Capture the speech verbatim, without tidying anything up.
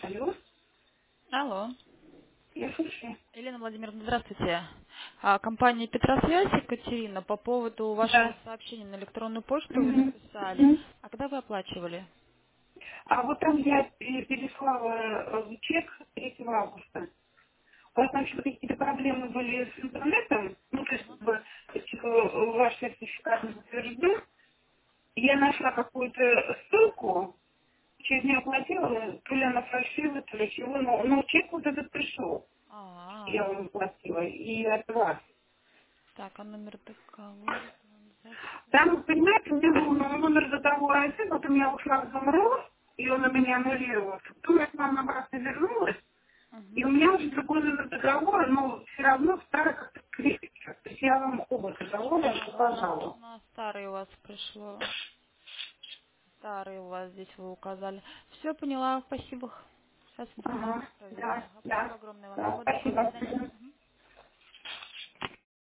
Алло, Алло. я слышу. Елена Владимировна, здравствуйте. А, Компания Петросвязь, Екатерина, по поводу вашего Да. сообщения на электронную почту вы Мгм. написали. Мгм. А когда вы оплачивали? А вот там я пе- переслала э, чек третьего августа. У вас там что какие-то проблемы были с интернетом? Ну, то есть, как бы, типа, ваш сертификат не подтвержден. Я нашла какую-то ссылку, через нее оплатила, то ли она фальшивая, то ли чего, но, но чек вот этот пришел. А, Я вам оплатила, и от вас. так, а номер договора? Транзакции. Там, понимаете, у меня был номер договора один, вот у меня ушла в Замрос, и он у меня аннулировался. Потом я к вам обратно вернулась, и Мгм. у меня уже другой номер договора, но все равно старый как-то крепится. То есть я вам оба договора Ага, на, указала. на старый у вас пришло. Старый у вас здесь вы указали. Все, поняла, спасибо. Сейчас информацию Ага, проверю. да, Ага, спасибо да, огромное вам. да, Всего доброго, до спасибо. свидания. Мгм.